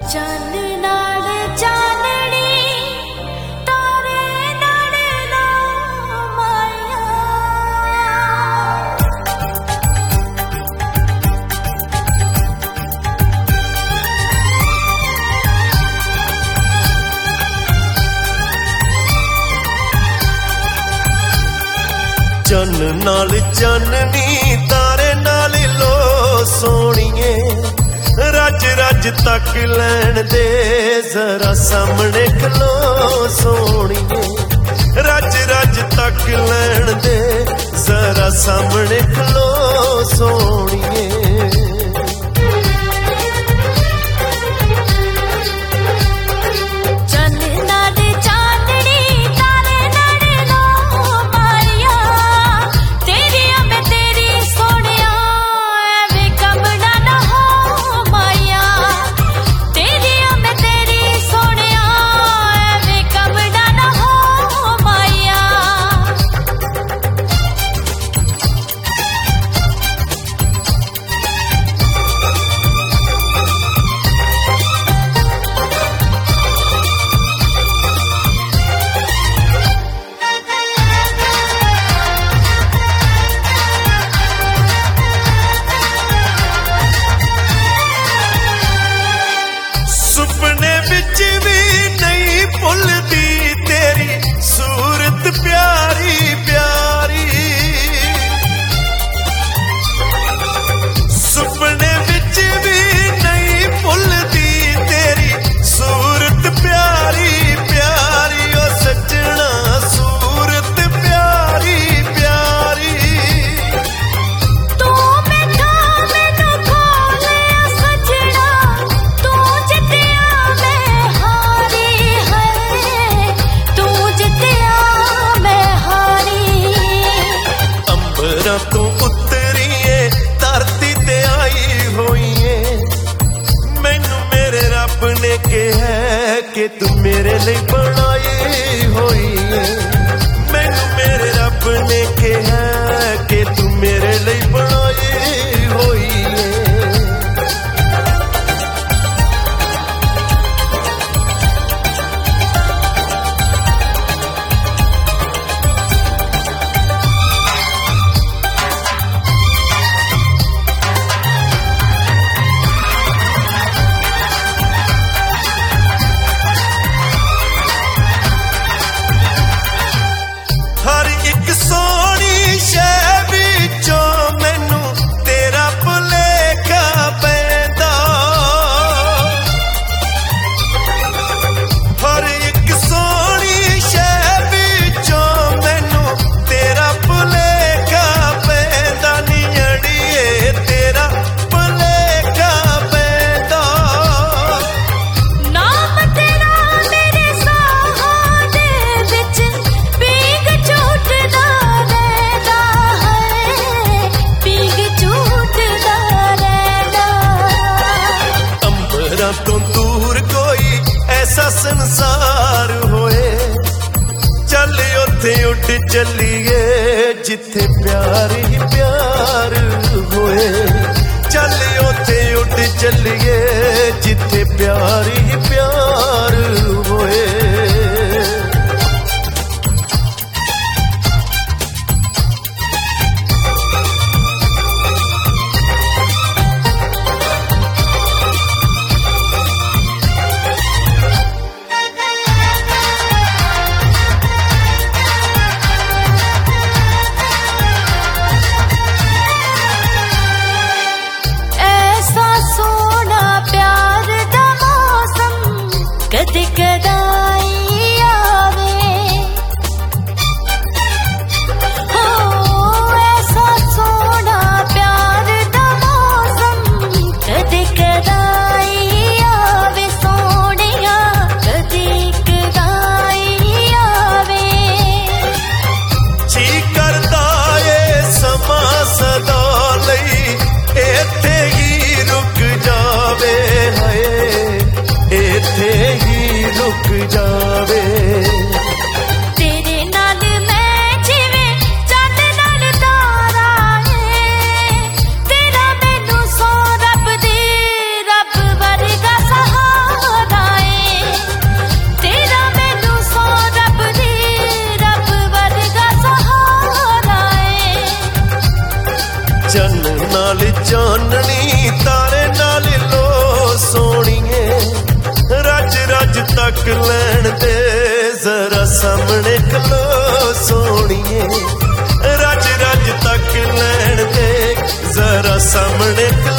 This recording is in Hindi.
चन नाल चाननी तारे नाल लो सोनिए रज रज तक लैन दे जरा सामने खलो सोनिए रज रज तक लैन दे जरा सामने खलो सोनिए तू उतरीए धरती ते आई होईए मैनू मेरे रब ने कहा कि तू मेरे लिए बनाई होईए मैनू मेरे रब ने कहा कि तू मेरे लिए बनाई होईए तो दूर कोई ऐसा संसार होए चल उथे उठ चलिए जिथे प्यार ही प्यार होए चल उथे उठ चलिए जिथे प्यार ही प्यार होए रुक जावे तेरे नाल मैं जिवे चंद नाल तारा है तेरा मैनू सो रब दे रब वर्गा सहारा नाल चाननी तारे नाल लो सोणीए रज रज तक लैण दे जरा सामने खलो सोणीए रज रज तक लैण दे जरा सामने